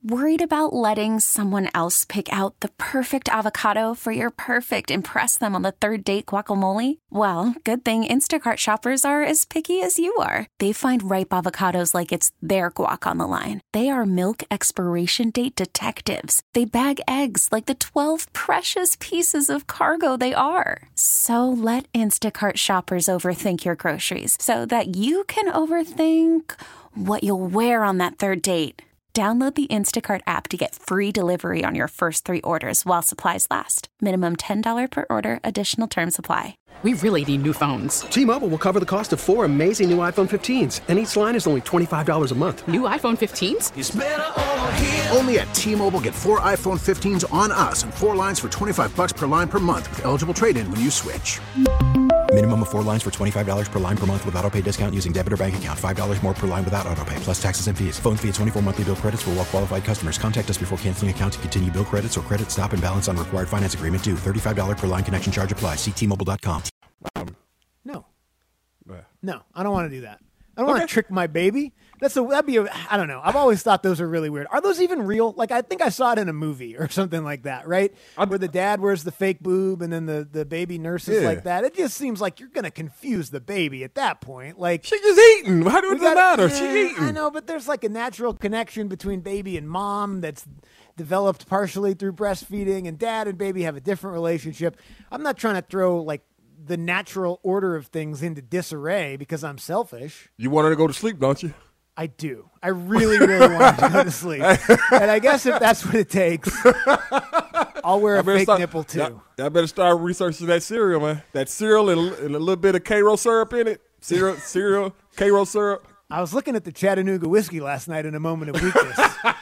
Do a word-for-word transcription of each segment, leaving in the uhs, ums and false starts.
Worried about letting someone else pick out the perfect avocado for your perfect impress them on the third date guacamole? Well, good thing Instacart shoppers are as picky as you are. They find ripe avocados like it's their guac on the line. They are milk expiration date detectives. They bag eggs like the twelve precious pieces of cargo they are. So let Instacart shoppers overthink your groceries so that you can overthink what you'll wear on that third date. Download the Instacart app to get free delivery on your first three orders while supplies last. Minimum ten dollars per order. Additional terms apply. We really need new phones. T-Mobile will cover the cost of four amazing new iPhone fifteens, and each line is only twenty-five dollars a month. New iPhone fifteens? It's better over here. Only at T-Mobile, get four iPhone fifteens on us and four lines for twenty-five dollars per line per month with eligible trade-in when you switch. Minimum of four lines for twenty-five dollars per line per month with autopay discount using debit or bank account. five dollars more per line without autopay, plus taxes and fees. Phone fee at twenty-four monthly bill credits for well-qualified customers. Contact us before canceling account to continue bill credits or credit stop and balance on required finance agreement due. thirty-five dollars per line connection charge applies. See T Mobile dot com. Um, no. Uh, No, I don't want to do that. I don't want Okay. to trick my baby. That's a that'd be a, I don't know. I've always thought those are really weird. Are those even real? Like I think I saw it in a movie or something like that, right? I'm- Where the dad wears the fake boob and then the, the baby nurses Yeah. like that. It just seems like you're gonna confuse the baby at that point. Like She just eating. How do we it matter? gotta- She Yeah, eating. I know, but there's like a natural connection between baby and mom that's developed partially through breastfeeding, and dad and baby have a different relationship. I'm not trying to throw like the natural order of things into disarray because I'm selfish. You want her to go to sleep, don't you? I do. I really, really want to go to sleep. And I guess if that's what it takes, I'll wear a I better fake start- nipple too. Y'all, y'all better start researching that cereal, man. That cereal and, a- and a little bit of K-Roll syrup in it. Cereal, cereal, K-Roll syrup. I was looking at the Chattanooga whiskey last night in a moment of weakness.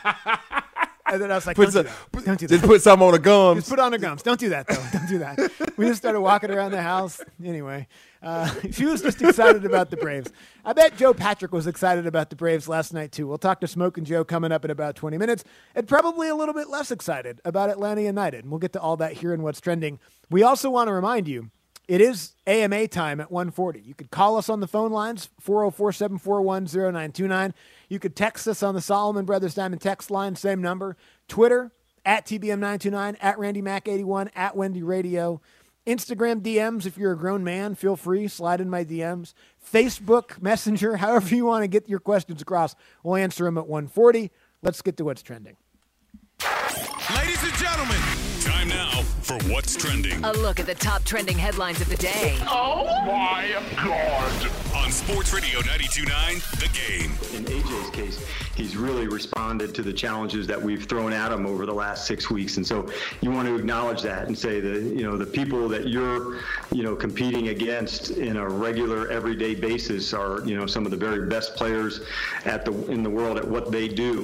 And then I was like, Put don't do some, that. Don't do just that. put some on the gums. Just put on her gums. Don't do that, though. Don't do that. We just started walking around the house. Anyway, uh, she was just excited about the Braves. I bet Joe Patrick was excited about the Braves last night, too. We'll talk to Smokin' Joe coming up in about twenty minutes, and probably a little bit less excited about Atlanta United. And we'll get to all that here in What's Trending. We also want to remind you, it is A M A time at one forty. You could call us on the phone lines, four oh four, seven four one, oh nine two nine. You could text us on the Solomon Brothers Diamond text line, same number. Twitter, at T B M nine two nine, at Randy Mac eighty-one, at Wendy Radio. Instagram D Ms, if you're a grown man, feel free, slide in my D Ms. Facebook, Messenger, however you want to get your questions across, we'll answer them at one forty. Let's get to What's Trending. Ladies and gentlemen, Time now for What's Trending A look at the top trending headlines of the day. Oh my God! On Sports Radio ninety-two point nine, The Game. In A J's case, he's really responded to the challenges that we've thrown at him over the last six weeks. And so you want to acknowledge that and say that, you know, the people that you're, you know, competing against in a regular everyday basis are, you know, some of the very best players at the in the world at what they do.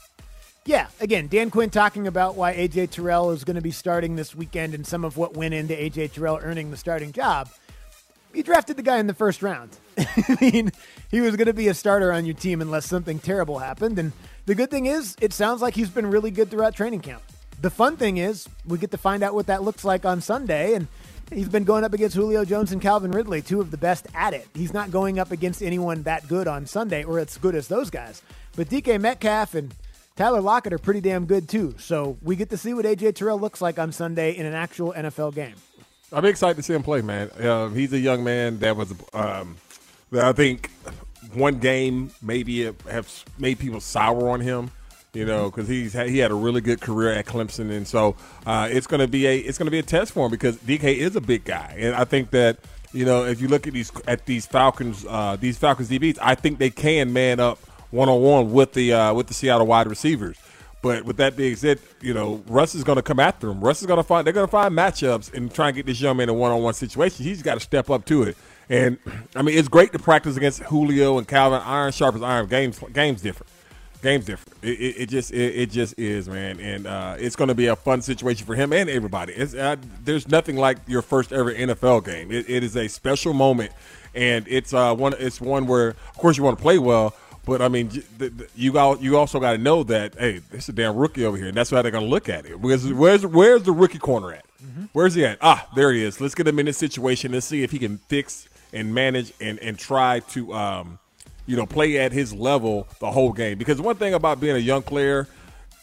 Yeah, again, Dan Quinn talking about why A J Terrell is going to be starting this weekend and some of what went into A J Terrell earning the starting job. You drafted the guy in the first round. I mean, he was going to be a starter on your team unless something terrible happened. And the good thing is, it sounds like he's been really good throughout training camp. The fun thing is, we get to find out what that looks like on Sunday. And he's been going up against Julio Jones and Calvin Ridley, two of the best at it. He's not going up against anyone that good on Sunday or as good as those guys. But D K Metcalf and Tyler Lockett are pretty damn good, too. So we get to see what A J Terrell looks like on Sunday in an actual N F L game. I'm excited to see him play, man. Uh, he's a young man that was, um, that I think one game maybe have made people sour on him, you know, because he's he had a really good career at Clemson, and so uh, it's going to be a it's going to be a test for him because D K is a big guy, and I think that you know if you look at these at these Falcons uh, these Falcons D Bs, I think they can man up one on one with the uh, with the Seattle wide receivers. But with that being said, you know, Russ is going to come after him. Russ is going to find – they're going to find matchups and try and get this young man in one-on-one situation. He's got to step up to it. And, I mean, it's great to practice against Julio and Calvin. Iron sharp as iron. Game's, game's different. Game's different. It, it, it just it, it just is, man. And uh, it's going to be a fun situation for him and everybody. It's, uh, there's nothing like your first ever N F L game. It, it is a special moment, and it's uh, one it's one where, of course, you want to play well, but, I mean, you got, you also got to know that, hey, this is a damn rookie over here, and that's how they're going to look at it. Where's, where's, where's the rookie corner at? Mm-hmm. Where's he at? Ah, there he is. Let's get him in this situation. Let's see if he can fix and manage and, and try to, um, you know, play at his level the whole game. Because one thing about being a young player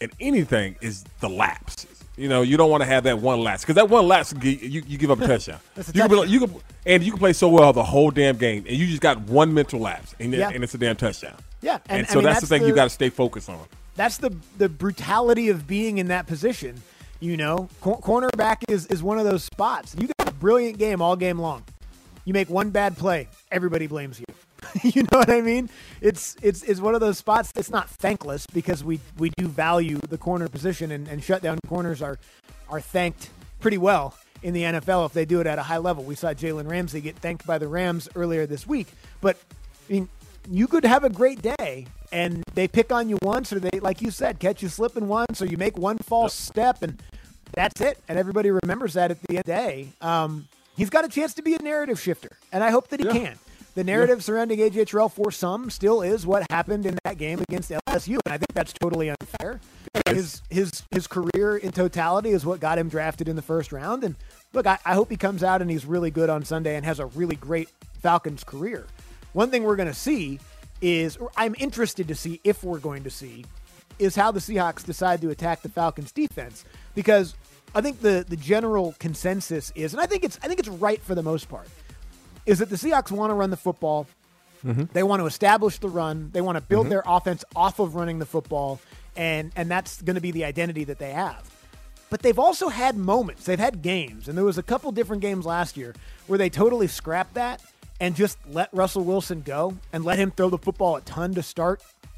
in anything is the lapse. You know, you don't want to have that one lapse because that one lapse you, you give up a touchdown. That's a you touchdown. Can be, you can, and you can play so well the whole damn game, and you just got one mental lapse, and, Yeah. and it's a damn touchdown. Yeah, and, and, so I mean, that's, the thing the, you got to stay focused on. That's the the brutality of being in that position. You know, Cor- cornerback is is one of those spots. You got a brilliant game all game long. You make one bad play, everybody blames you. You know what I mean? It's it's it's one of those spots. It's not thankless because we we do value the corner position, and, and shutdown corners are are thanked pretty well in the N F L if they do it at a high level. We saw Jalen Ramsey get thanked by the Rams earlier this week. But I mean, you could have a great day, and they pick on you once, or they, like you said, catch you slipping once, or you make one false step, and that's it. And everybody remembers that at the end of the day. Um, he's got a chance to be a narrative shifter, and I hope that he Yeah. can. The narrative yeah. surrounding A J Terrell for some still is what happened in that game against L S U, and I think that's totally unfair. His his his career in totality is what got him drafted in the first round. And look, I, I hope he comes out and he's really good on Sunday and has a really great Falcons career. One thing we're going to see is, or I'm interested to see if we're going to see, is how the Seahawks decide to attack the Falcons defense, because I think the the general consensus is, and I think it's I think it's right for the most part, is that the Seahawks want to run the football. Mm-hmm. They want to establish the run. They want to build mm-hmm. their offense off of running the football, and and that's going to be the identity that they have. But they've also had moments. They've had games, and there was a couple different games last year where they totally scrapped that and just let Russell Wilson go and let him throw the football a ton to start,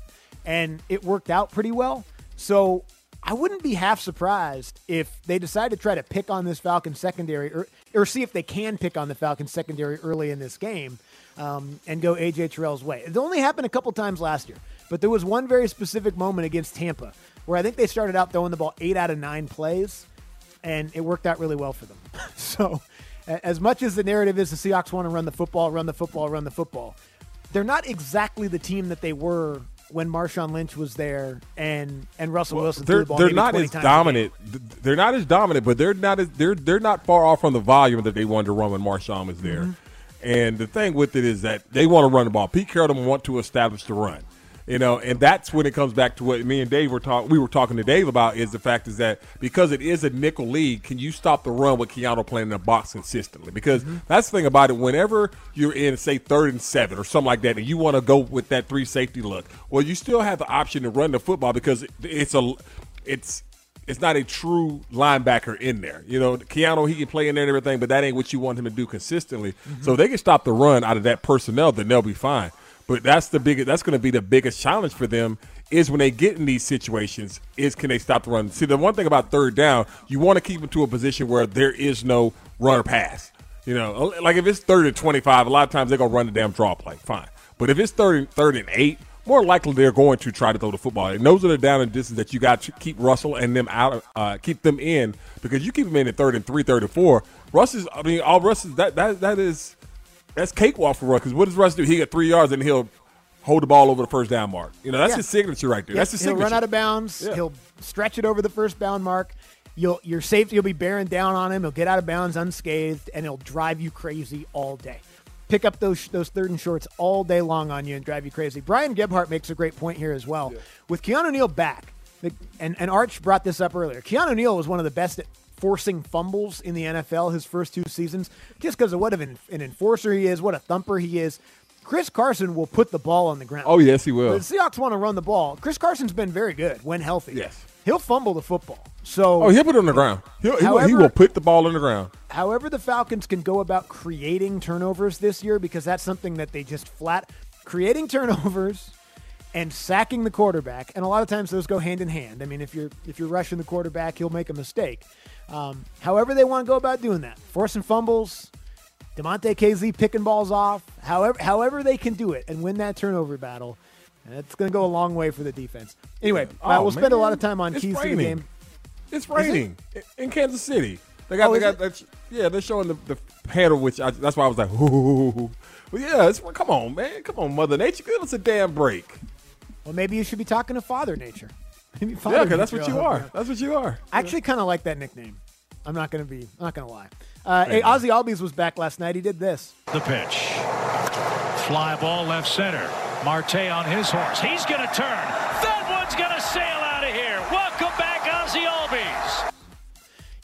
and it worked out pretty well. So I wouldn't be half surprised if they decide to try to pick on this Falcons secondary, or, or see if they can pick on the Falcons secondary early in this game um, and go A J Terrell's way. It only happened a couple times last year, but there was one very specific moment against Tampa where I think they started out throwing the ball eight out of nine plays, and it worked out really well for them. So as much as the narrative is the Seahawks want to run the football, run the football, run the football, they're not exactly the team that they were when Marshawn Lynch was there and and Russell well, Wilson they're, threw the ball they're maybe not twenty as times dominant. They're not as dominant, but they're not as they're they're not far off from the volume that they wanted to run when Marshawn was there. Mm-hmm. And the thing with it is that they want to run the ball. Pete Carroll doesn't want to establish the run. You know, and that's when it comes back to what me and Dave were talking. We were talking to Dave about is the fact is that because it is a nickel league, can you stop the run with Keanu playing in the box consistently? Because mm-hmm. that's the thing about it. Whenever you're in, say, third and seven or something like that, and you want to go with that three safety look, well, you still have the option to run the football because it's a, it's. It's not a true linebacker in there. You know, Keanu, he can play in there and everything, but that ain't what you want him to do consistently. Mm-hmm. So if they can stop the run out of that personnel, then they'll be fine. But that's the biggest. That's going to be the biggest challenge for them is when they get in these situations is can they stop the run? See, the one thing about third down, you want to keep them to a position where there is no run or pass. You know, like if it's third and twenty-five, a lot of times they're going to run the damn draw play. Fine. But if it's third and, third and eight, more likely they're going to try to throw the football. And those are the down and distance that you got to keep Russell and them out, uh, keep them in because you keep them in at third and three, third and four. Russ is, I mean, all Russ is that that that is that's cakewalk for Russ. Because what does Russ do? He get three yards and he'll hold the ball over the first down mark. You know, that's yeah. his signature right there. Yeah. That's his he'll signature. He'll run out of bounds. Yeah. He'll stretch it over the first bound mark. You'll your safety will be bearing down on him. He'll get out of bounds unscathed, and he'll drive you crazy all day. Pick up those those third and shorts all day long on you and drive you crazy. Brian Gebhardt makes a great point here as well. Yeah. With Keanu Neal back, the, and, and Arch brought this up earlier, Keanu Neal was one of the best at forcing fumbles in the N F L his first two seasons just because of what an, an enforcer he is, what a thumper he is. Chris Carson will put the ball on the ground. Oh, yes, he will. The Seahawks want to run the ball. Chris Carson's been very good when healthy. Yes. He'll fumble the football. So, oh, he'll put it on the ground. He'll, however, he will put the ball on the ground. However the Falcons can go about creating turnovers this year, because that's something that they just flat – creating turnovers and sacking the quarterback, and a lot of times those go hand in hand. I mean, if you're if you're rushing the quarterback, he'll make a mistake. Um, however they want to go about doing that, forcing fumbles, DeMonte K Z picking balls off, however however they can do it and win that turnover battle – it's going to go a long way for the defense. Anyway, oh, uh, we'll spend man. a lot of time on it's keys raining. to the game. It's raining it? in Kansas City. They got, oh, they got that. Yeah, they're showing the, the handle, which I, that's why I was like, ooh. Well, yeah, it's, come on, man. Come on, Mother Nature. Give us a damn break. Well, maybe you should be talking to Father Nature. Maybe Father yeah, because that's Nature what you are. Out. That's what you are. I actually kind of like that nickname. I'm not going to be, I'm not going to lie. Uh, hey, Ozzie Albies was back last night. He did this. The pitch. Fly ball left center. Marte on his horse. He's going to turn. That one's going to sail out of here. Welcome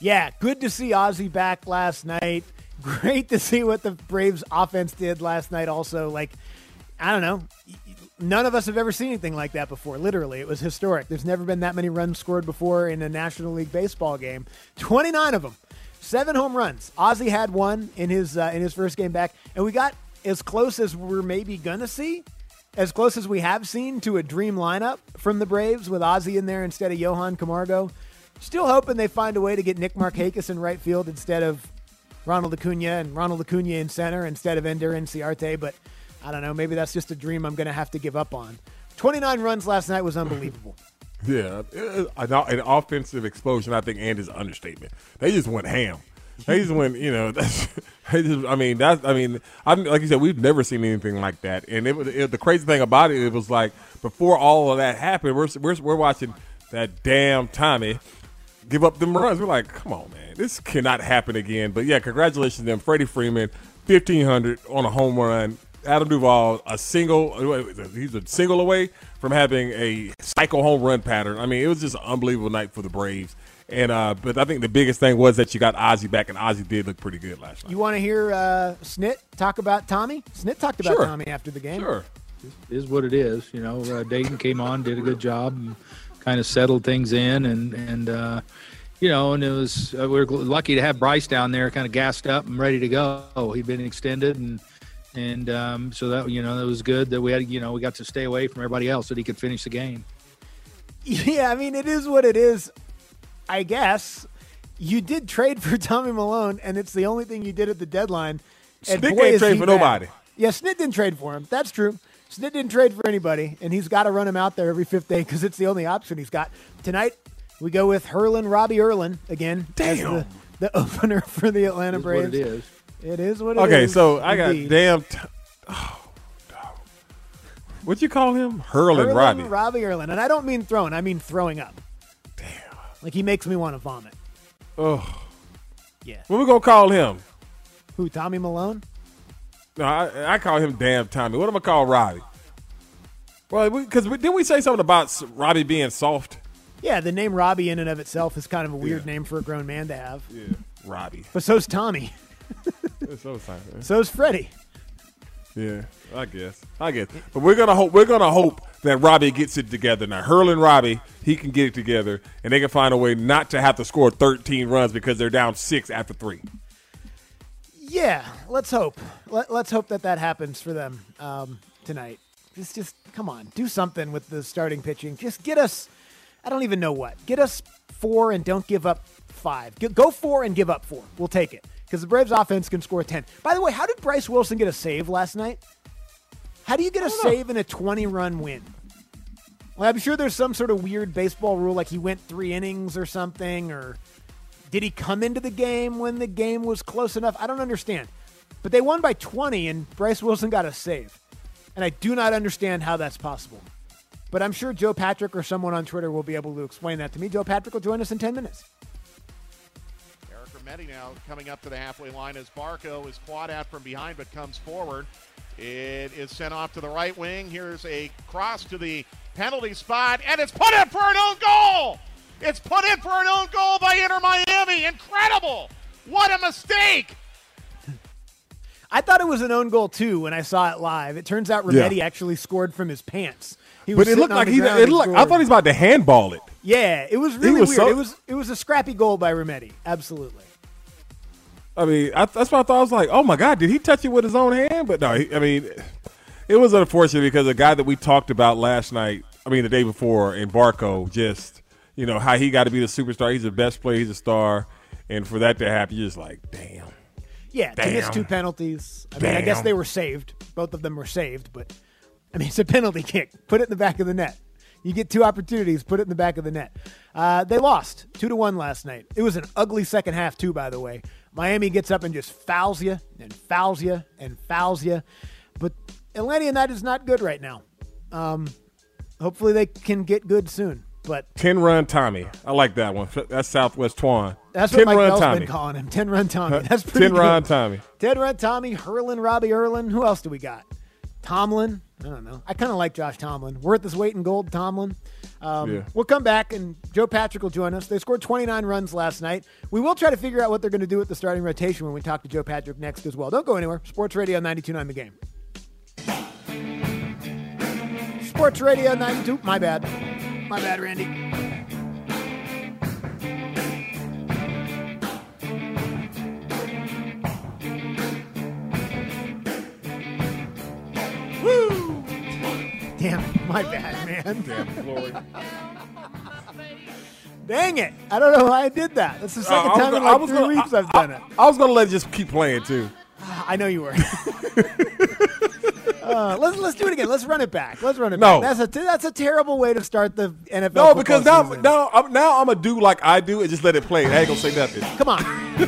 Yeah, good to see Ozzie back last night. Great to see what the Braves offense did last night also. Like, I don't know. None of us have ever seen anything like that before. Literally, it was historic. There's never been that many runs scored before in a National League Baseball game. twenty-nine of them. Seven home runs. Ozzie had one in his uh, in his first game back. And we got as close as we're maybe going to see, as close as we have seen to a dream lineup from the Braves with Ozzie in there instead of Johan Camargo. Still hoping they find a way to get Nick Markakis in right field instead of Ronald Acuna and Ronald Acuna in center instead of Ender Inciarte, but I don't know. Maybe that's just a dream I'm going to have to give up on. twenty-nine runs last night was unbelievable. Yeah, an, an offensive explosion, I think, and is an understatement. They just went ham. They just went, you know. That's, they just, I mean, that's. I mean, I, like you said, we've never seen anything like that. And it, it, the crazy thing about it, it was like before all of that happened, we're we're, we're watching that damn Tommy give up them runs. We're like, come on, man, this cannot happen again. But yeah, congratulations to them, Freddie Freeman, fifteen hundred on a home run. Adam Duvall, a single, he's a single away from having a cycle home run pattern. I mean, it was just an unbelievable night for the Braves. And uh, but I think the biggest thing was that you got Ozzie back, and Ozzie did look pretty good last night. You want to hear uh, Snit talk about Tommy? Snit talked about sure. Tommy after the game. Sure. It is what it is. You know, uh, Dayton came on, did a good job, and kind of settled things in, and, and uh, you know, and it was uh, we were lucky to have Bryce down there kind of gassed up and ready to go. He'd been extended, and And um, so that, you know, that was good that we had, you know, we got to stay away from everybody else so that he could finish the game. Yeah, I mean, it is what it is, I guess. You did trade for Tommy Milone, and it's the only thing you did at the deadline. And Snit boy, ain't is trade he for bad. nobody. Yeah, Snit didn't trade for him. That's true. Snit didn't trade for anybody, and he's got to run him out there every fifth day because it's the only option he's got. Tonight, we go with Herlin, Robbie Erlin again. Damn. As the, the opener for the Atlanta It is Braves. what it is. It is what it okay, is. so I got indeed. damn. T- oh, no. What'd you call him? Hurling Erlin, Robbie. Robbie Erlin. And I don't mean throwing, I mean throwing up. Damn. Like he makes me want to vomit. Oh. Yeah. What we gonna call him? Who, Tommy Milone? No, I, I call him damn Tommy. What am I call Robbie? Well, because we, didn't we say something about Robbie being soft? Yeah, the name Robbie in and of itself is kind of a weird Yeah. name for a grown man to have. Yeah, Robbie. But so's Tommy. so fine, man. So's Freddie. Yeah, I guess. I guess. But we're gonna hope. We're gonna hope that Robbie gets it together now. Hurling Robbie, he can get it together, and they can find a way not to have to score thirteen runs because they're down six after three. Yeah, let's hope. Let, let's hope that that happens for them um, tonight. Just, just come on, do something with the starting pitching. Just get us. I don't even know what. Get us four and don't give up five. G- go four and give up four. We'll take it because the Braves offense can score ten. By the way, how did Bryce Wilson get a save last night? How do you get a save in a twenty-run win? Well, I'm sure there's some sort of weird baseball rule, like he went three innings or something, or did he come into the game when the game was close enough? I don't understand. But they won by twenty, and Bryce Wilson got a save. And I do not understand how that's possible. But I'm sure Joe Patrick or someone on Twitter will be able to explain that to me. Joe Patrick will join us in ten minutes. Eric Remetti now coming up to the halfway line as Barco is clawed out from behind but comes forward. It is sent off to the right wing. Here's a cross to the penalty spot, and it's put in for an own goal! It's put in for an own goal by Inter Miami. Incredible! What a mistake! I thought it was an own goal, too, when I saw it live. It turns out Remetti Yeah. actually scored from his pants. He was But it looked sitting on like the he. ground It and looked like, I scored. thought he was about to handball it. Yeah, it was really was weird. so- it was it was a scrappy goal by Remetti. Absolutely. I mean, I, that's what I thought. I was like, oh my God, did he touch it with his own hand? But no, he, I mean, it was unfortunate because the guy that we talked about last night, I mean, the day before in Barco, just, you know, how he got to be the superstar. He's the best player. He's a star. And for that to happen, you're just like, damn. Yeah, to Damn. miss two penalties. I mean, I Damn. guess they were saved. Both of them were saved, but I mean, it's a penalty kick. Put it in the back of the net. You get two opportunities, put it in the back of the net. Uh, they lost two to one last night. It was an ugly second half too, by the way. Miami gets up and just fouls you and fouls you and fouls you. But Atlanta United is not good right now. Um, hopefully they can get good soon. But ten-run Tommy. I like that one. That's Southwest Twan. that's what Mike ten-run Bell's Tommy. been calling him. ten-run Tommy. That's pretty ten-run good. Tommy. ten-run Tommy, Hurlin, Robbie Erlin. Who else do we got? Tomlin. I don't know. I kind of like Josh Tomlin. Worth his weight in gold, Tomlin. Um, Yeah. We'll come back, and Joe Patrick will join us. They scored twenty-nine runs last night. We will try to figure out what they're going to do with the starting rotation when we talk to Joe Patrick next as well. Don't go anywhere. Sports Radio ninety-two point nine The Game. Sports Radio ninety-two. My bad. My bad, Randy. Woo! Damn, my bad, man. Damn, Glory. Dang it. I don't know why I did that. That's the second Uh, I was time in gonna- I like was three gonna- weeks I- I've done it. I was going to let it just keep playing, too. I know you were. uh, let's let's do it again. Let's run it back. Let's run it No. back. That's a that's a terrible way to start the N F L. No, because now, season. now, I'm, now I'm going to do like I do and just let it play. I ain't going to say nothing. Come on.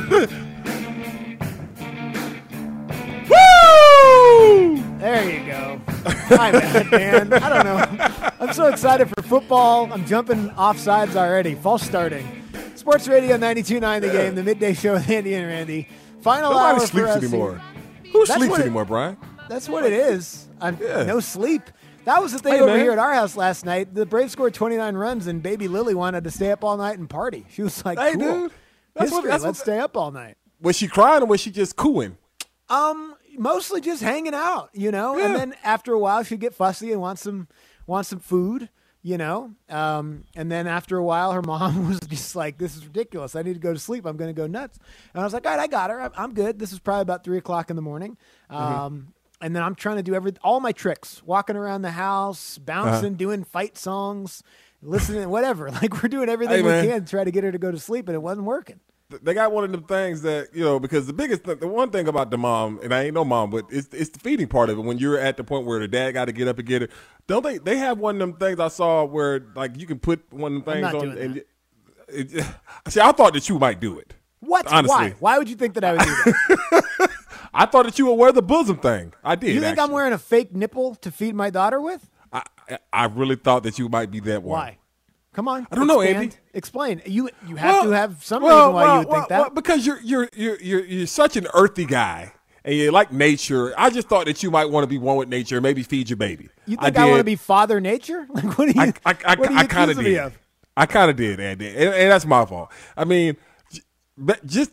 Woo! There you go. My bad, man. I don't know. I'm so excited for football. I'm jumping offsides already. False starting. Sports Radio ninety-two point nine The Game, the midday show with Andy and Randy. Final Nobody hour for sleeps us anymore. here. Who That's sleeps what it- anymore, Brian? That's what it is. I'm, Yeah. No sleep. That was the thing Hey, over man. here at our house last night. The Braves scored twenty-nine runs, and baby Lily wanted to stay up all night and party. She was like, Hey, cool. dude. That's what- History. that's Let's what- stay up all night. Was she crying or was she just cooing? Um, mostly just hanging out, you know. Yeah. And then after a while, she'd get fussy and want some want some food, you know. Um, and then after a while, her mom was just like, "This is ridiculous. I need to go to sleep. I'm going to go nuts." And I was like, "All right, I got her. I'm, I'm good." This is probably about three o'clock in the morning. Um, Mm-hmm. and then I'm trying to do every all my tricks, walking around the house, bouncing, Uh-huh. doing fight songs, listening, whatever. Like we're doing everything Hey, we man. can to try to get her to go to sleep, and it wasn't working. They got one of them things that, you know, because the biggest th- the one thing about the mom, and I ain't no mom, but it's it's the feeding part of it. When you're at the point where the dad got to get up and get her, don't they? They have one of them things I saw where like you can put one of them I'm things not on. doing And it, it, see, I thought that you might do it. What? Honestly, Why? Why would you think that I would do that? I thought that you would wear the bosom thing. I did. You think I'm actually. wearing a fake nipple to feed my daughter with? I, I really thought that you might be that one. Why? Come on. I don't know, expand. Andy. Explain. You you have Well, to have some well, reason why well, you would well, think that. well, because you're you're you're you're you're such an earthy guy and you like nature. I just thought that you might want to be one with nature, maybe feed your baby. you think I, want to be Father Nature? Like what do you? I I, I, what are you I kind of accusing me did. of? I kind of did, Andy, and, and that's my fault. I mean, j- but just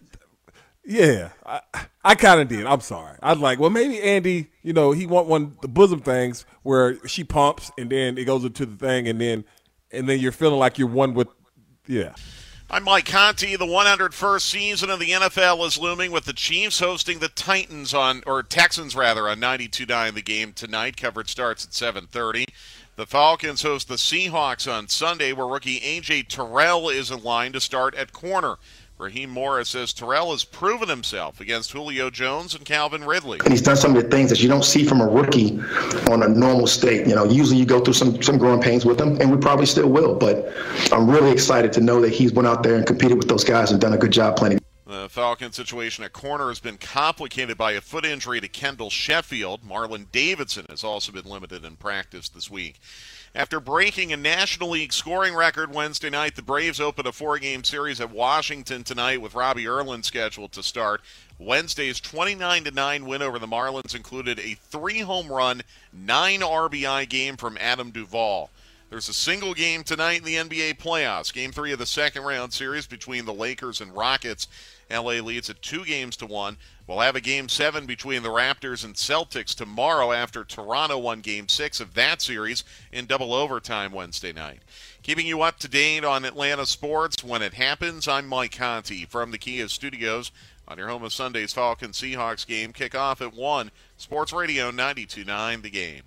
yeah, I, I kind of did. I'm sorry. I was like, well, maybe Andy, you know, he want one of the bosom things where she pumps and then it goes into the thing, and then and then you're feeling like you're one with, yeah. I'm Mike Conti. The one hundred first season of the N F L is looming with the Chiefs hosting the Titans on, or Texans rather, on ninety-two point nine The Game tonight. Coverage starts at seven thirty. The Falcons host the Seahawks on Sunday, where rookie A J Terrell is in line to start at corner. Raheem Morris says Terrell has proven himself against Julio Jones and Calvin Ridley. And he's done some of the things that you don't see from a rookie on a normal state. You know, usually you go through some some growing pains with him, and we probably still will. But I'm really excited to know that he's went out there and competed with those guys and done a good job playing. The Falcon situation at corner has been complicated by a foot injury to Kendall Sheffield. Marlon Davidson has also been limited in practice this week. After breaking a National League scoring record Wednesday night, the Braves open a four-game series at Washington tonight with Robbie Erlin scheduled to start. Wednesday's twenty-nine to nine win over the Marlins included a three-home run, nine R B I game from Adam Duvall. There's a single game tonight in the N B A playoffs. Game three of the second round series between the Lakers and Rockets. L A leads at two games to one. We'll have a game seven between the Raptors and Celtics tomorrow after Toronto won game six of that series in double overtime Wednesday night. Keeping you up to date on Atlanta sports when it happens, I'm Mike Conti from the Kia Studios on your home of Sunday's Falcons-Seahawks game. Kickoff at one. Sports Radio ninety-two point nine The Game.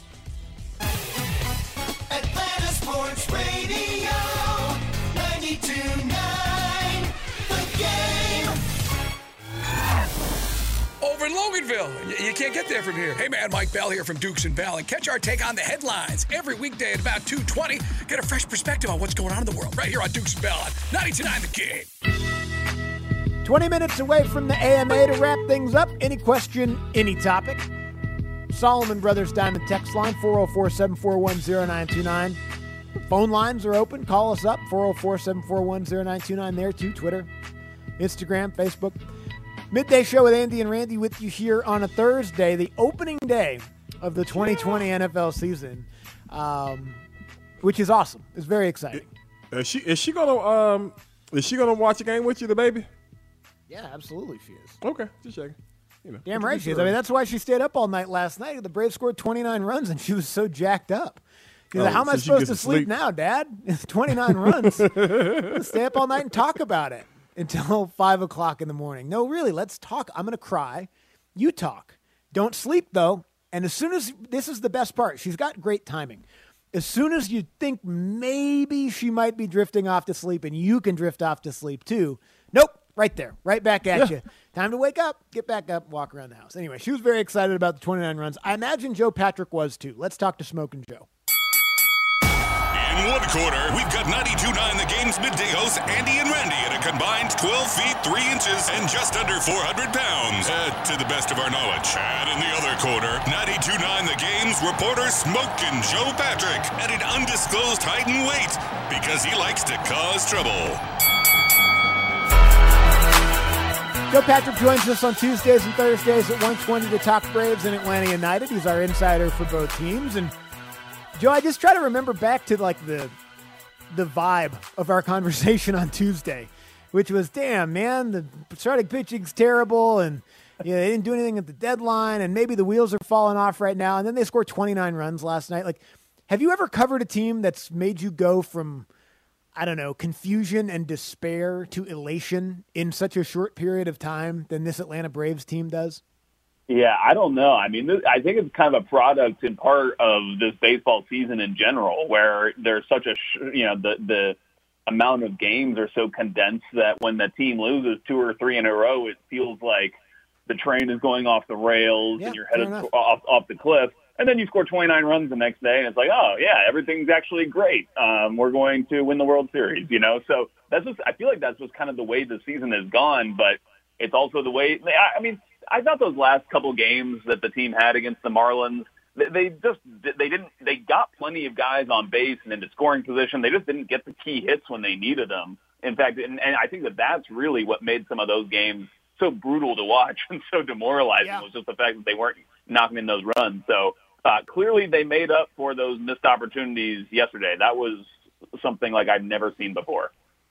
Atlanta Sports Radio ninety-two point nine The Game. Over in Loganville. You, you can't get there from here. Hey, man, Mike Bell here from Dukes and Bell. And catch our take on the headlines every weekday at about two twenty. Get a fresh perspective on what's going on in the world right here on Dukes and Bell on ninety-two point nine The Game. twenty minutes away from the A M A to wrap things up. Any question, any topic. Solomon Brothers Diamond text line, four oh four, seven four one, oh nine two nine. Phone lines are open. Call us up, four oh four, seven four one, oh nine two nine there too. Twitter, Instagram, Facebook. Midday Show with Andy and Randy with you here on a Thursday, the opening day of the twenty twenty N F L season. Um, which is awesome. It's very exciting. Is she is she gonna um is she gonna watch a game with you, the baby? Yeah, absolutely she is. Okay, just checking. You know, Damn right she is. I mean, that's why she stayed up all night last night. The Braves scored twenty-nine runs, and she was so jacked up. She's Oh, like, how am so I she supposed gets to to sleep, sleep. now, Dad? It's twenty-nine runs. Let's stay up all night and talk about it until five o'clock in the morning. No, really, let's talk. I'm going to cry. You talk. Don't sleep, though. And as soon as – this is the best part. She's got great timing. As soon as you think maybe she might be drifting off to sleep and you can drift off to sleep too, nope, right there, right back at Yeah. you. Time to wake up, get back up, walk around the house. Anyway, she was very excited about the twenty-nine runs. I imagine Joe Patrick was too. Let's talk to Smokin' Joe. In one quarter, we've got ninety-two point nine The Game's midday hosts Andy and Randy at a combined twelve feet, three inches, and just under four hundred pounds, uh, to the best of our knowledge. And in the other quarter, ninety-two point nine The Game's reporter Smokin' Joe Patrick at an undisclosed height and weight because he likes to cause trouble. Joe Patrick joins us on Tuesdays and Thursdays at one twenty to talk Braves and Atlanta United. He's our insider for both teams. And Joe, I just try to remember back to like the the vibe of our conversation on Tuesday, which was, damn, man, the starting pitching's terrible, and you know, they didn't do anything at the deadline, and maybe the wheels are falling off right now. And then they scored twenty-nine runs last night. Like, have you ever covered a team that's made you go from, I don't know, confusion and despair to elation in such a short period of time than this Atlanta Braves team does? Yeah, I don't know. I mean, this, I think it's kind of a product in part of this baseball season in general, where there's such a, sh- you know, the the amount of games are so condensed that when the team loses two or three in a row, it feels like the train is going off the rails Yeah, and you're headed fair enough. off, off the cliff. And then you score twenty-nine runs the next day, and it's like, oh, yeah, everything's actually great. Um, we're going to win the World Series, you know? So that's just, I feel like that's just kind of the way the season has gone, but it's also the way, I, I mean, I thought those last couple games that the team had against the Marlins, they, they just, they didn't, they got plenty of guys on base and into scoring position. They just didn't get the key hits when they needed them. In fact, and, and I think that that's really what made some of those games so brutal to watch and so demoralizing Yeah. was just the fact that they weren't knocking in those runs. So uh, clearly they made up for those missed opportunities yesterday. That was something like I've never seen before.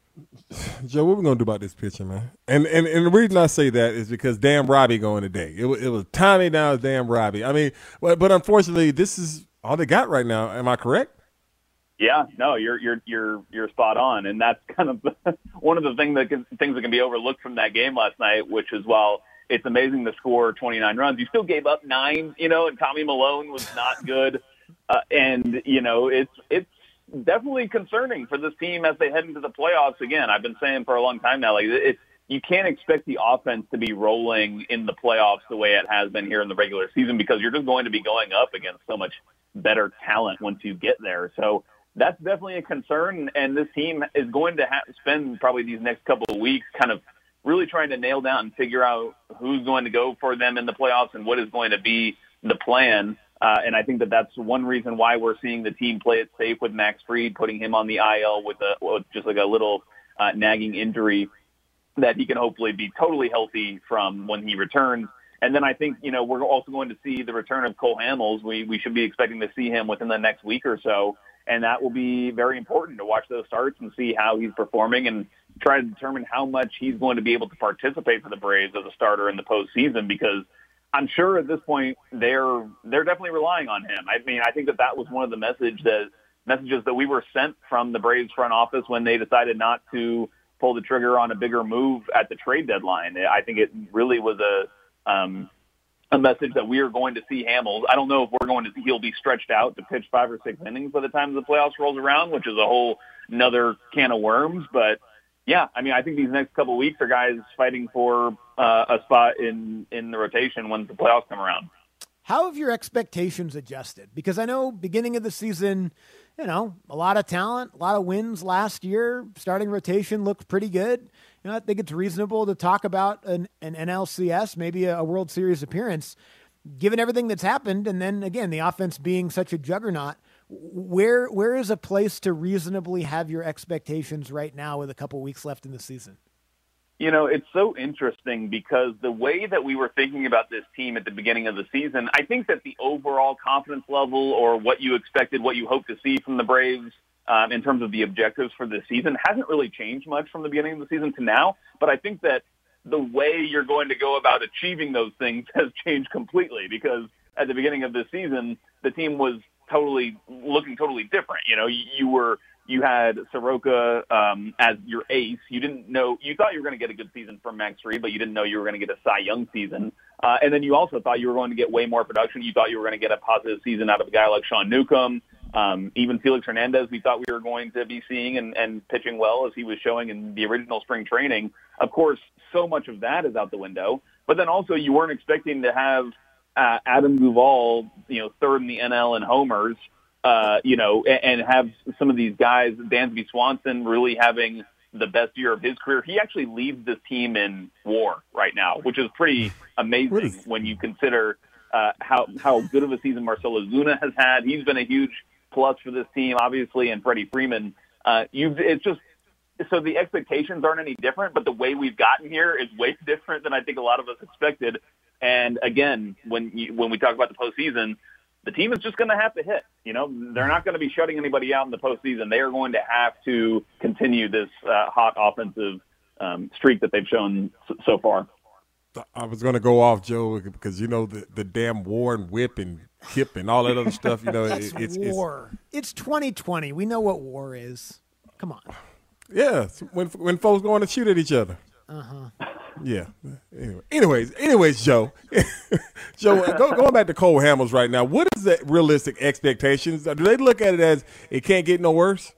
Joe, what we gonna do about this pitcher, man? And, and and the reason I say that is because damn Robbie going today. It was it was Tommy now, damn Robbie. I mean, but but unfortunately, this is all they got right now. Am I correct? Yeah, no, you're you're you're you're spot on, and that's kind of one of the things that can, things that can be overlooked from that game last night. Which is, while it's amazing to score twenty-nine runs, you still gave up nine. You know, and Tommy Malone was not good, uh, and you know it's it's. definitely concerning for this team as they head into the playoffs. Again, I've been saying for a long time now, like it, you can't expect the offense to be rolling in the playoffs the way it has been here in the regular season, because you're just going to be going up against so much better talent once you get there. So that's definitely a concern, and this team is going to have to spend probably these next couple of weeks kind of really trying to nail down and figure out who's going to go for them in the playoffs and what is going to be the plan. Uh, and I think that that's one reason why we're seeing the team play it safe with Max Fried, putting him on the I L with, a, with just like a little uh, nagging injury that he can hopefully be totally healthy from when he returns. And then I think, you know, we're also going to see the return of Cole Hamels. We, we should be expecting to see him within the next week or so. And that will be very important to watch those starts and see how he's performing and try to determine how much he's going to be able to participate for the Braves as a starter in the postseason, because I'm sure at this point they're they're definitely relying on him. I mean, I think that that was one of the message that messages that we were sent from the Braves front office when they decided not to pull the trigger on a bigger move at the trade deadline. I think it really was a um, a message that we are going to see Hamels. I don't know if we're going to see he'll be stretched out to pitch five or six innings by the time the playoffs rolls around, which is a whole another can of worms. But yeah, I mean, I think these next couple of weeks are guys fighting for uh, a spot in, in the rotation when the playoffs come around. How have your expectations adjusted? Because I know beginning of the season, you know, a lot of talent, a lot of wins last year. Starting rotation looked pretty good. You know, I think it's reasonable to talk about an, an N L C S, maybe a World Series appearance, given everything that's happened. And then again, the offense being such a juggernaut. Where where is a place to reasonably have your expectations right now with a couple weeks left in the season? You know, it's so interesting because the way that we were thinking about this team at the beginning of the season, I think that the overall confidence level or what you expected, what you hoped to see from the Braves um, in terms of the objectives for this season hasn't really changed much from the beginning of the season to now. But I think that the way you're going to go about achieving those things has changed completely because at the beginning of this season, the team was totally looking totally different. You know, you, you were You had Soroka um, as your ace. You didn't know. You thought you were going to get a good season from Max Fried, but you didn't know you were going to get a Cy Young season. Uh, and then you also thought you were going to get way more production. You thought you were going to get a positive season out of a guy like Sean Newcomb. Um, even Felix Hernandez, we thought we were going to be seeing and, and pitching well as he was showing in the original spring training. Of course, so much of that is out the window. But then also you weren't expecting to have uh, Adam Duvall, you know, third in the N L in homers. Uh, you know, and, and have some of these guys, Dansby Swanson, really having the best year of his career. He actually leads this team in WAR right now, which is pretty amazing when you consider uh, how how good of a season Marcell Ozuna has had. He's been a huge plus for this team, obviously, and Freddie Freeman. Uh, you've it's just so the expectations aren't any different, but the way we've gotten here is way different than I think a lot of us expected. And again, when you, when we talk about the postseason, the team is just going to have to hit. You know, they're not going to be shutting anybody out in the postseason. They are going to have to continue this uh, hot offensive um, streak that they've shown so far. I was going to go off, Joe, because, you know, the, the damn war and whip and hip and all that other stuff, you know. It's, it's war. It's, it's twenty twenty. We know what war is. Come on. Yeah, when when folks going to shoot at each other. Uh-huh. Yeah. Anyway, anyways, anyways, Joe. Joe, go, going back to Cole Hamels right now, what is the realistic expectations? Do they look at it as it can't get no worse?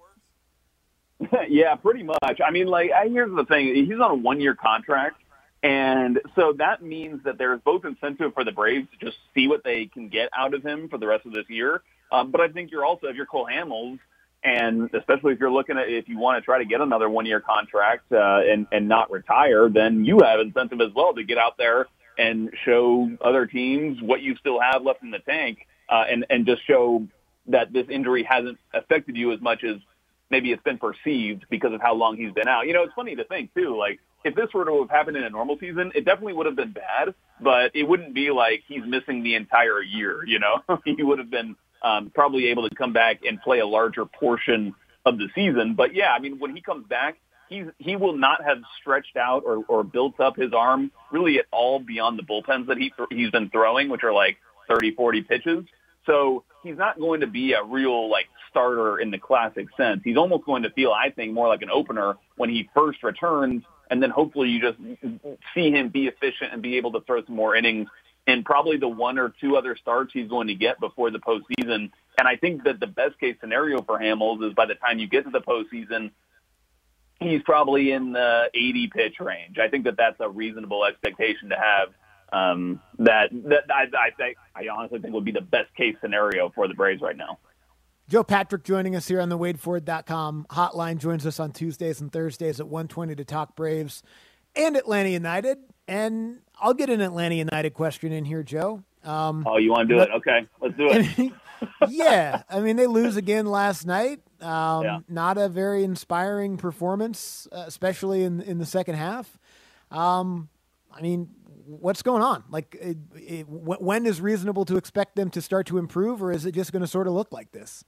Yeah, pretty much. I mean, like, here's the thing. He's on a one-year contract, and so that means that there's both incentive for the Braves to just see what they can get out of him for the rest of this year. Um, but I think you're also, if you're Cole Hamels, and especially if you're looking at if you want to try to get another one-year contract uh, and, and not retire, then you have incentive as well to get out there and show other teams what you still have left in the tank uh, and, and just show that this injury hasn't affected you as much as maybe it's been perceived because of how long he's been out. You know, it's funny to think, too, like, if this were to have happened in a normal season, it definitely would have been bad, but it wouldn't be like he's missing the entire year, you know? He would have been Um, probably able to come back and play a larger portion of the season. But, yeah, I mean, when he comes back, he's, he will not have stretched out or, or built up his arm really at all beyond the bullpens that he th- he's been throwing, which are like thirty, forty pitches. So he's not going to be a real, like, starter in the classic sense. He's almost going to feel, I think, more like an opener when he first returns, and then hopefully you just see him be efficient and be able to throw some more innings and probably the one or two other starts he's going to get before the postseason. And I think that the best-case scenario for Hamels is by the time you get to the postseason, he's probably in the eighty-pitch range. I think that that's a reasonable expectation to have. Um, that that I, I, I honestly think would be the best-case scenario for the Braves right now. Joe Patrick joining us here on the Wade Ford dot com hotline, joins us on Tuesdays and Thursdays at one twenty to talk Braves and Atlanta United. And I'll get an Atlanta United question in here, Joe. Um, oh, you want to do but, it? Okay, let's do it. Yeah, I mean, they lose again last night. Um, yeah. Not a very inspiring performance, uh, especially in in the second half. Um, I mean, what's going on? Like, it, it, when is reasonable to expect them to start to improve, or is it just going to sort of look like this?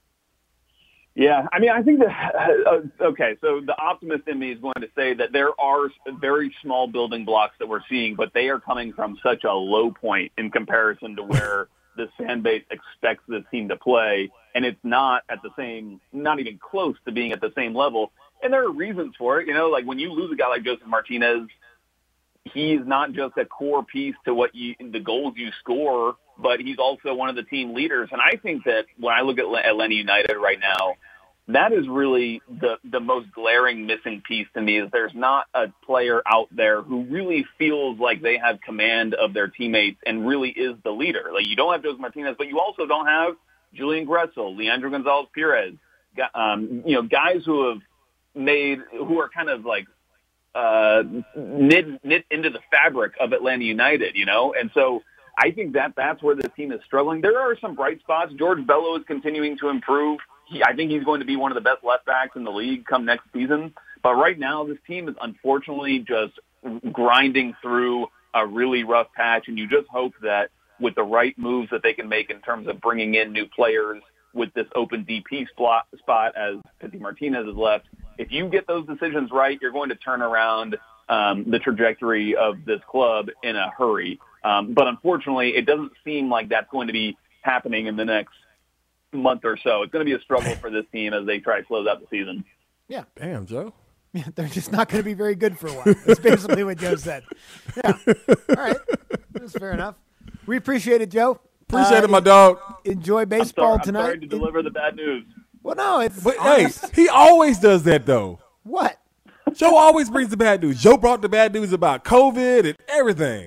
Yeah, I mean, I think that, uh, okay, so the optimist in me is going to say that there are very small building blocks that we're seeing, but they are coming from such a low point in comparison to where the fan base expects this team to play, and it's not at the same, not even close to being at the same level. And there are reasons for it. You know, like when you lose a guy like Joseph Martinez, he's not just a core piece to what you, the goals you score, but he's also one of the team leaders. And I think that when I look at Atlanta United right now, that is really the, the most glaring missing piece to me is there's not a player out there who really feels like they have command of their teammates and really is the leader. Like you don't have Joseph Martinez, but you also don't have Julian Gressel, Leandro Gonzalez-Perez, um, you know, guys who have made, who are kind of like, uh, knit, knit into the fabric of Atlanta United, you know? And so I think that that's where this team is struggling. There are some bright spots. George Bello is continuing to improve. He, I think he's going to be one of the best left backs in the league come next season. but right now, this team is unfortunately just grinding through a really rough patch, and you just hope that with the right moves that they can make in terms of bringing in new players with this open D P spot, spot as Pity Martinez has left, if you get those decisions right, you're going to turn around um, the trajectory of this club in a hurry. Um, but unfortunately, it doesn't seem like that's going to be happening in the next month or so. It's going to be a struggle for this team as they try to close out the season. Yeah. Damn, Joe. Yeah, they're just not going to be very good for a while. That's basically what Joe said. Yeah. All right. That's fair enough. We appreciate it, Joe. Appreciate uh, it, my dog. Enjoy baseball I'm sorry, tonight. I'm sorry to deliver the bad news. Well, no, it's But, hey, he always does that, though. What? Joe always brings the bad news. Joe brought the bad news about COVID and everything.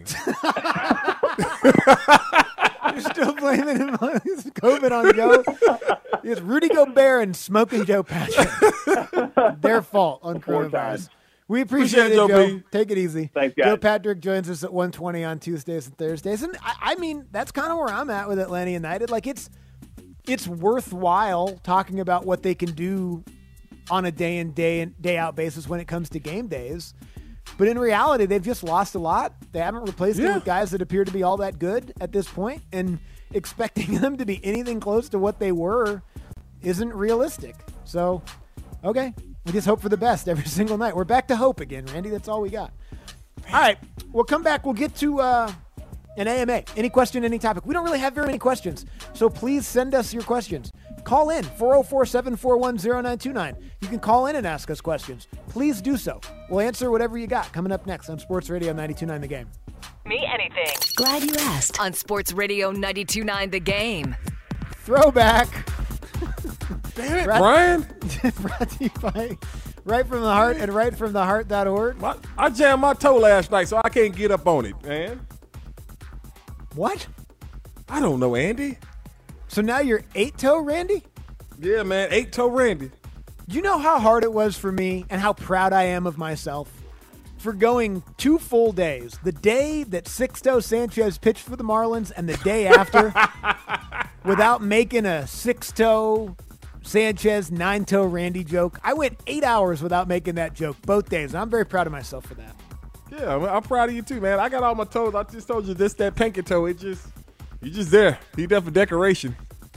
You're still blaming him on COVID on Joe? It's Rudy Gobert and Smoking Joe Patrick. Their fault on coronavirus. We appreciate, Appreciate it, it, Joe. Joe B. Take it easy. Thanks, guys. Joe Patrick joins us at one twenty on Tuesdays and Thursdays. And I, I mean, that's kind of where I'm at with Atlanta United. Like, it's it's worthwhile talking about what they can do on a day in, day in, day out basis when it comes to game days. But in reality, they've just lost a lot. They haven't replaced Yeah. them with guys that appear to be all that good at this point, and expecting them to be anything close to what they were isn't realistic. So, okay, we just hope for the best every single night. We're back to hope again, Randy. That's all we got. All right, we'll come back. We'll get to uh, an A M A. Any question, any topic. We don't really have very many questions, so please send us your questions. Call in, four oh four, seven four one, oh nine two nine. You can call in and ask us questions. Please do so. We'll answer whatever you got. Coming up next on Sports Radio ninety-two point nine The Game. Me anything. Glad you asked. On Sports Radio ninety-two point nine The Game. Throwback. Damn it, Brought- Brian. Brought to you by Right From the Heart and right from the heart dot org. My, I jammed my toe last night, so I can't get up on it, man. What? I don't know, Andy. So now you're eight-toe, Randy? Yeah, man, eight-toe Randy. Do you know how hard it was for me and how proud I am of myself for going two full days? The day that Sixto Sanchez pitched for the Marlins and the day after without making a six-toe Sanchez, nine-toe Randy joke. I went eight hours without making that joke both days. I'm very proud of myself for that. Yeah, I'm, I'm proud of you too, man. I got all my toes. I just told you this, that pinky toe. It just, you just there. You there for decoration.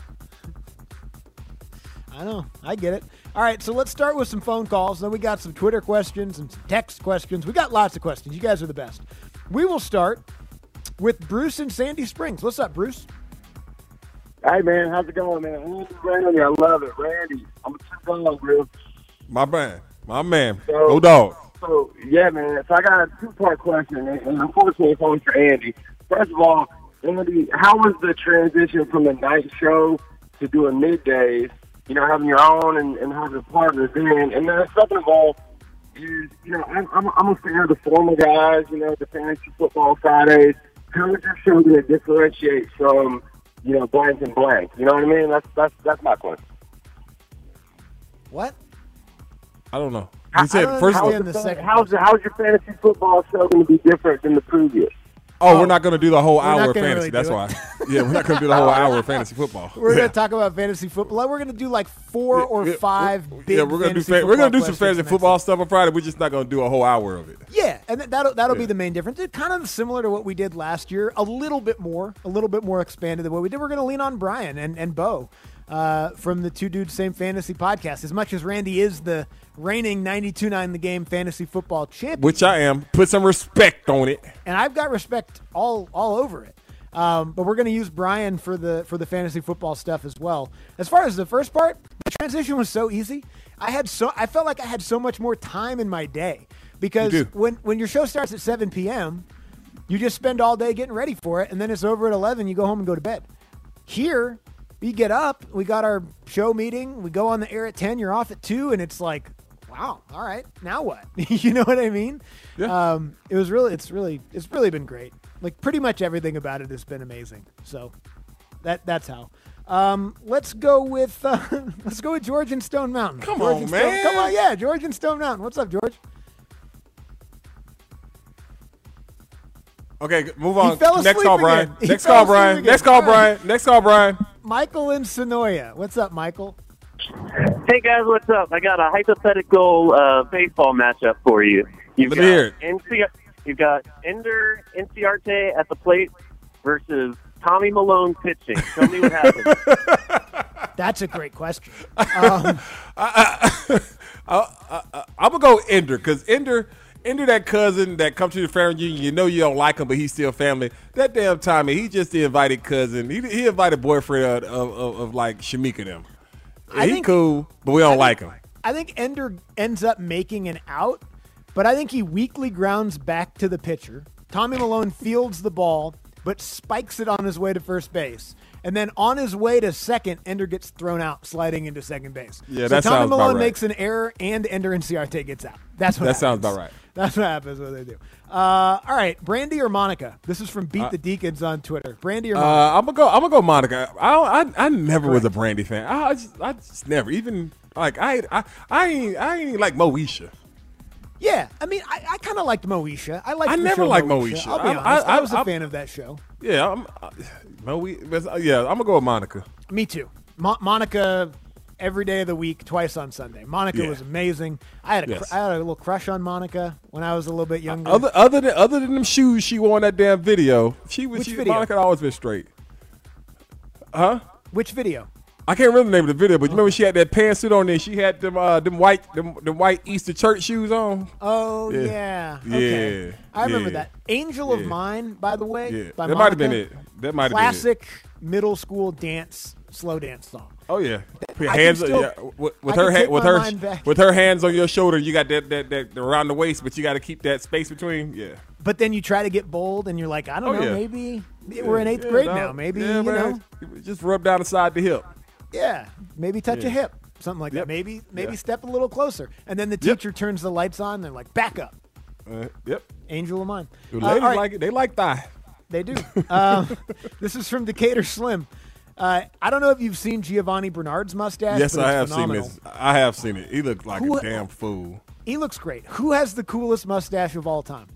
I know. I get it. All right, so let's start with some phone calls. Then we got some Twitter questions and some text questions. We got lots of questions. You guys are the best. We will start with Bruce in Sandy Springs. What's up, Bruce? Hey, man. How's it going, man? Randy, I love it. Randy, I'm a true dog, bro. My man. My man. So, Go dog. So, yeah, man. So I got a two-part question, and, and unfortunately it's only for Andy. First of all, Andy, how was the transition from the night show to doing middays? You know, having your own and, and having a partner then. And then second of all, is, you know, I'm, I'm, I'm a fan of the former guys, you know, the Fantasy Football Fridays. How is your show going to differentiate from, you know, blank and blank? You know what I mean? That's that's that's my question. What? I don't know. I- He said I don't first of all, understand the second How's, how's your fantasy football show going to be different than the previous? oh, we're not going to do the whole We're not hour of gonna fantasy. really That's do why. it. Yeah, we're not going to do the whole hour of fantasy football. We're yeah. going to talk about fantasy football. We're going to do like four or Yeah, five we're- big Yeah, we're gonna do fantasy fa- we're gonna do football some questions fantasy next football stuff on Friday. We're just not going to do a whole hour of it. Yeah, and th- that'll that'll be Yeah. the main difference. It's kind of similar to what we did last year, a little bit more, a little bit more expanded than what we did. We're going to lean on Brian and and Bo uh, from the Two Dudes Same Fantasy podcast. As much as Randy is the reigning ninety-two point nine The Game fantasy football champion, Which I am. Put some respect on it. and I've got respect all all over it. Um, but we're going to use Brian for the for the fantasy football stuff as well. As far as the first part, the transition was so easy. I had so I felt like I had so much more time in my day because You do. when when your show starts at seven p.m., you just spend all day getting ready for it, and then it's over at eleven. You go home and go to bed. Here, we get up, we got our show meeting, we go on the air at ten. You're off at two, and it's like, wow, all right, now what? You know what I mean? Yeah. Um, it was really, it's really, it's really been great. Like pretty much everything about it has been amazing. So that that's how. Um, let's go with uh, let's go with George and Stone Mountain. Come George on, and Stone- man. Come on, yeah, George and Stone Mountain. What's up, George? Okay, move on. fell Next asleep call, again. Brian. He Next fell call, asleep Brian. again. Next call, All right. Brian. Next call, Brian. Michael in Sonoya. What's up, Michael? Hey guys, what's up? I got a hypothetical uh, baseball matchup for you. You've Let got me hear it. N C, you've got Ender Inciarte at the plate versus Tommy Malone pitching. Tell me what happens. That's a great question. Um, I, I, I, I, I'm gonna go Ender because Ender, Ender, that cousin that comes to the family reunion. You know you don't like him, but he's still family. That damn Tommy, he just the invited cousin. He, he invited boyfriend of, of, of, of like Shamika them. I he think- cool, but we don't I think- like him. I think Ender ends up making an out, but I think he weakly grounds back to the pitcher. Tommy Malone fields the ball, but spikes it on his way to first base. And then on his way to second, Ender gets thrown out, sliding into second base. Yeah, so that Tommy sounds about Malone right. makes an error, and Ender Inciarte gets out. That's what That happens. sounds about right. That's what happens when they do. Uh, all right, Brandy or Monica? This is from Beat Uh, the Deacons on Twitter. Brandy or Uh, Monica? I'm gonna go. I'm gonna go Monica. I I, I never was a Brandy fan. I, I just I just never even like I I I ain't I ain't like Moesha. Yeah, I mean, I, I kind of liked Moesha. I liked I the never show liked Moesha. Moesha. I'll be I- honest. I, I- was a I- fan of that show. Yeah, I'm uh, Moe. but, Yeah, I'm gonna go with Monica. Me too. Mo- Monica, every day of the week, twice on Sunday. Monica Yeah. was amazing. I had a cr- Yes. I had a little crush on Monica when I was a little bit younger. Other other than other than them shoes she wore in that damn video, she was Which she, video? Monica had always been straight. Huh? Which video? I can't remember the name of the video, but you remember she had that pantsuit on there. She had them uh, them white them, them white Easter church shoes on. Oh Yeah. yeah, Yeah, okay. I remember yeah. that. Angel of Yeah. Mine, by the way. Yeah, by that might have been Monica. it. That might have been it. Classic middle school dance, slow dance song. Oh yeah, Put your I hands can still- yeah, with, with I her can ha- take with my her mind back. with her hands on your shoulder. You got that, that that around the waist, but you got to keep that space between. Yeah. But then you try to get bold, and you're like, I don't Oh, know, yeah. maybe we're in eighth Yeah, grade dog. now. Maybe Yeah, you man. know, just rub down the side of the hip. yeah, maybe touch Yeah. a hip, something like Yep. that. Maybe maybe Yeah. step a little closer, and then the Yep. teacher turns the lights on. And they're like, back up, Uh, yep. Angel of Mine. The Uh, ladies all right. like it. They like thigh. They do. um, this is from Decatur Slim. Uh, I don't know if you've seen Giovanni Bernard's mustache. Yes, but I it's have phenomenal. seen this. I have seen it. He looked like Who- a damn fool. He looks great. Who has the coolest mustache of all time?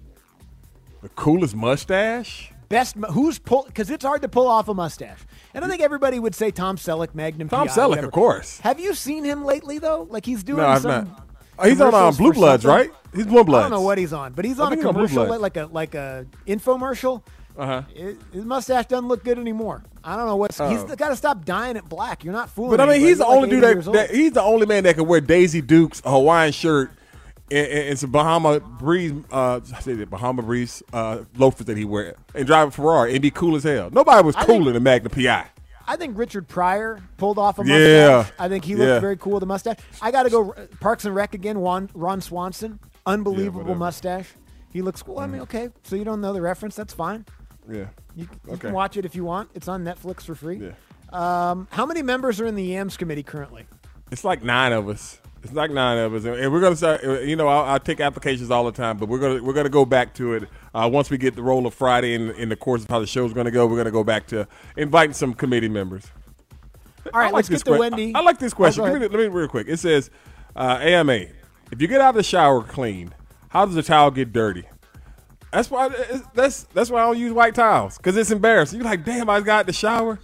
The coolest mustache. Best. mu- Who's pull? Because it's hard to pull off a mustache. And I think everybody would say Tom Selleck, Magnum Tom P I, Selleck, whatever. of course. Have you seen him lately though? Like he's doing No, I've some. not. Oh, he's on um, commercials Blue for Bloods, something. right? He's Blue Bloods. I don't know what he's on, but he's I on a think he's on Blue commercial, Bloods. like a like a infomercial. Uh huh. His his mustache doesn't look good anymore. I don't know what's. He's Oh. got to stop dyeing it black. You're not fooling. But I mean, anybody. he's the You're like only dude eighty that, years old. that he's the only man that can wear Daisy Dukes, a Hawaiian shirt, and, and, and some Bahama Breeze, uh, I say the Bahama Breeze uh, loafers that he wear, and drive a Ferrari and be cool as hell. Nobody was I cooler think- than Magnum P I. I think Richard Pryor pulled off a mustache. Yeah. I think he looked Yeah. very cool with a mustache. I got to go uh, Parks and Rec again. Ron, Ron Swanson, unbelievable whatever. mustache. He looks cool. I mean, okay, so you don't know the reference. That's fine. Yeah. You, you Okay. can watch it if you want. It's on Netflix for free. Yeah. Um, how many members are in the Yams committee currently? It's like nine of us. It's like nine of us, and and we're gonna start. You know, I'll, I'll take applications all the time, but we're gonna we're gonna go back to it uh, once we get the roll of Friday in, in the course of how the show's gonna go. We're gonna go back to inviting some committee members. All right, I like let's this get to que- Wendy. I, I like this question. Oh, go Give me, ahead. the- let me real quick. It says, uh, A M A, if you get out of the shower clean, how does the towel get dirty? That's why it's- that's that's why I don't use white towels, because it's embarrassing. You're like, damn, I got out the shower.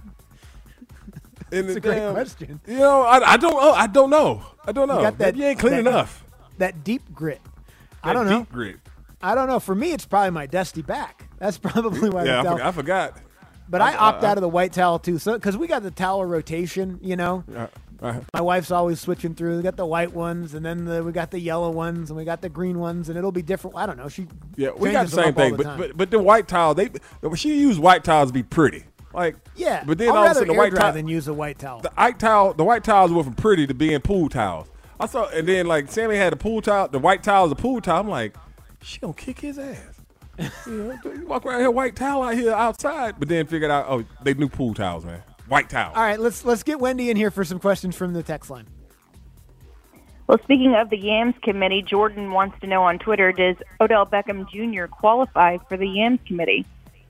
That's a great question. You know, I, I don't know. I don't know. I don't know. You got that. Maybe you ain't clean that- enough. That deep grit. I That don't know. deep grit. I don't know. For me, it's probably my dusty back. That's probably why. Yeah, the I, towel- forgot, I forgot. But I, I- opt I- out of the white towel too, so because we got the towel rotation. You know, Uh, uh, my wife's always switching through. We got the white ones, and then the, we got the yellow ones, and we got the green ones, and it'll be different. I don't know. She yeah, we got changes the them same up all thing, the but, time. but but the white towel, they she used white towels to be pretty. Like yeah, but then I'll all of a rather sudden the air white dry towel than use a white towel. the white towel the white towels went from pretty to being pool towels. I saw, and then like Sammy had the pool towel, the white towel is a pool towel. I'm like, she gonna kick his ass. You know, you walk around here white towel out here outside, but then figured out, oh, they new pool towels, man. White towel. All right, let's let's get Wendy in here for some questions from the text line. Well, speaking of the Yams committee, Jordan wants to know on Twitter, does Odell Beckham Junior qualify for the Yams committee?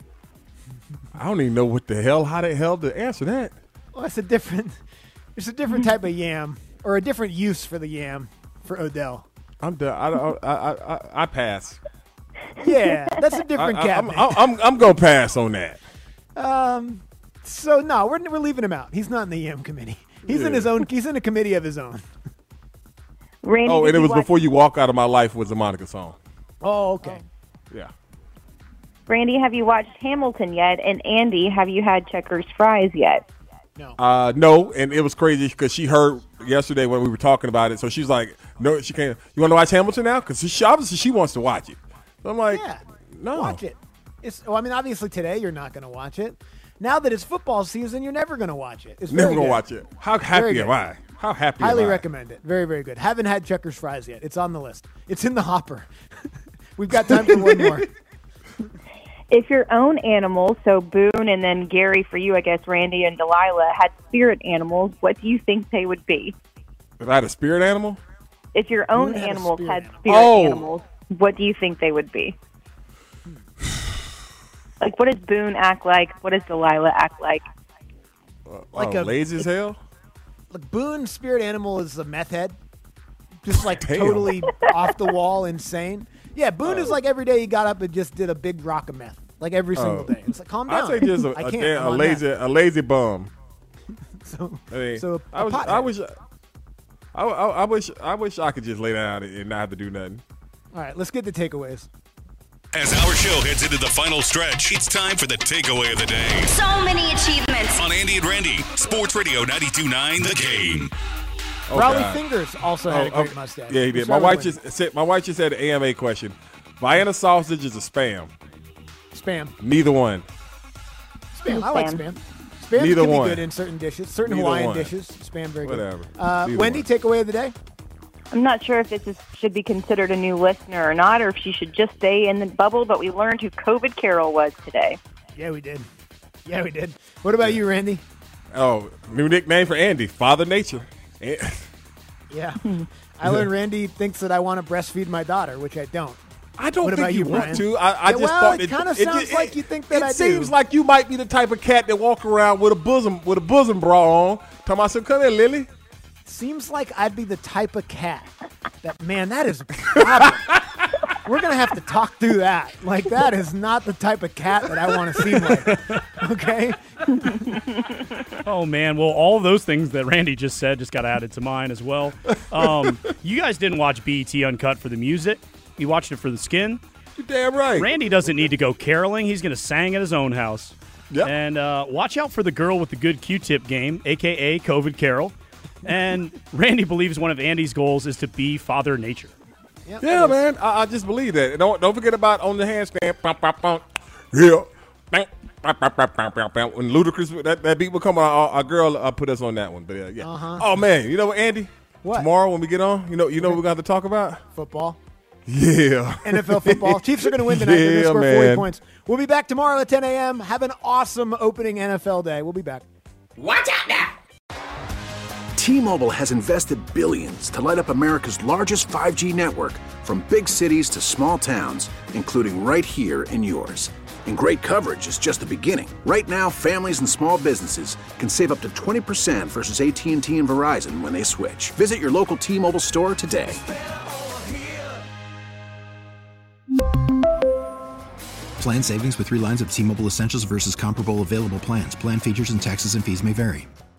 I don't even know what the hell, how the hell to answer that. Well, it's a different, it's a different type of yam or a different use for the yam for Odell. I'm done. I, don't- I, I, I, I pass. Yeah, that's a different I, I, I'm, cabinet. I'm, I'm, I'm gonna pass on that. Um, so no, we're we're leaving him out. He's not in the yam committee. He's Yeah. in his own. He's in a committee of his own. Randy, Oh, did and it you was watch- Before You Walk Out of My Life was a Monica song. Oh, okay. Yeah. Randy, have you watched Hamilton yet? And Andy, have you had Checkers fries yet? Uh, no, and it was crazy because she heard yesterday when we were talking about it. So she's like, "No, she can't. You want to watch Hamilton now? Because she obviously she wants to watch it." So I'm like, Yeah, "No, watch it." It's. Well, I mean, obviously today you're not going to watch it. Now that it's football season, you're never going to watch it. It's never very gonna good. watch it." How Very happy good. am I? How happy Highly am I? recommend it. Very, very good. Haven't had Checkers fries yet. It's on the list. It's in the hopper. We've got time for one more. If your own animals, so Boone and then Gary for you, I guess, Randy and Delilah, had spirit animals, what do you think they would be? If I had a spirit animal, If your own Boone had a animals spirit had animal. spirit Oh. animals, what do you think they would be? Like, what does Boone act like? What does Delilah act like? Like oh, a- lazy as hell. Look, Boone's spirit animal is a meth head. Just like Damn. totally off the wall, insane. Yeah, Boone is like every day he got up and just did a big rock of meth. Like every single Oh. day. It's like, calm down. I'd say just a, I a, can't. damn- I'm a on lazy meth. a lazy bum. So, I mean, so a I, was, I pothead. wish I, I, I wish I wish I could just lay down and and not have to do nothing. All right, let's get the takeaways. As our show heads into the final stretch, it's time for the takeaway of the day. So many achievements. On Andy and Randy, Sports Radio ninety-two point nine The Game. Oh, Raleigh God. Fingers also had a Oh, great oh, mustache. Yeah, he We did. My started wife winning. just said. My wife just had an A M A question. Vienna sausage is a spam. Spam. Neither one. Spam. I like spam. Spam Neither can one. be good in certain dishes, certain Neither Hawaiian one. dishes. Spam very Whatever. good. Uh, Neither Wendy, one. takeaway of the day. I'm not sure if this is, should be considered a new listener or not, or if she should just stay in the bubble, but we learned who COVID Carol was today. Yeah, we did. Yeah, we did. What about you, Randy? Oh, new nickname for Andy, Father Nature. Eh, Yeah. I learned Randy thinks that I want to breastfeed my daughter, which I don't. I don't What think about you you, want Brian? to. I, I Yeah, just well, thought it kind of sounds it- like you think that it I do. seems like you might be the type of cat that walk around with a bosom with a bosom bra on. Talking about some, come here, Lily. Seems like I'd be the type of cat that, man, that is a problem. We're going to have to talk through that. Like, that is not the type of cat that I want to seem like. Okay? Oh man, well, all of those things that Randy just said just got added to mine as well. Um, you guys didn't watch B E T Uncut for the music; you watched it for the skin. You're damn right. Randy doesn't need to go caroling; he's going to sing at his own house. Yep. And uh, watch out for the girl with the good Q-tip game, aka COVID Carol. And Randy believes one of Andy's goals is to be Father Nature. Yeah, man. I, I just believe that. And don't don't forget about on the handstand. Bum, bum, bum. Yeah. Bum, bum, bum, bum, bum, bum, bum. When Ludacris, that, that beat will come on, our, our girl uh, put us on that one. But uh, yeah. Uh-huh. Oh man, you know what, Andy? What? Tomorrow when we get on, you know, you know what we're going to have to talk about? Football. Yeah. N F L football. Chiefs are going to win tonight. They're going Yeah, to score forty man. points. We'll be back tomorrow at ten a.m. Have an awesome opening N F L day. We'll be back. Watch out now. T-Mobile has invested billions to light up America's largest five G network, from big cities to small towns, including right here in yours. And great coverage is just the beginning. Right now, families and small businesses can save up to twenty percent versus A T and T and Verizon when they switch. Visit your local T-Mobile store today. Plan savings with three lines of T-Mobile Essentials versus comparable available plans. Plan features and taxes and fees may vary.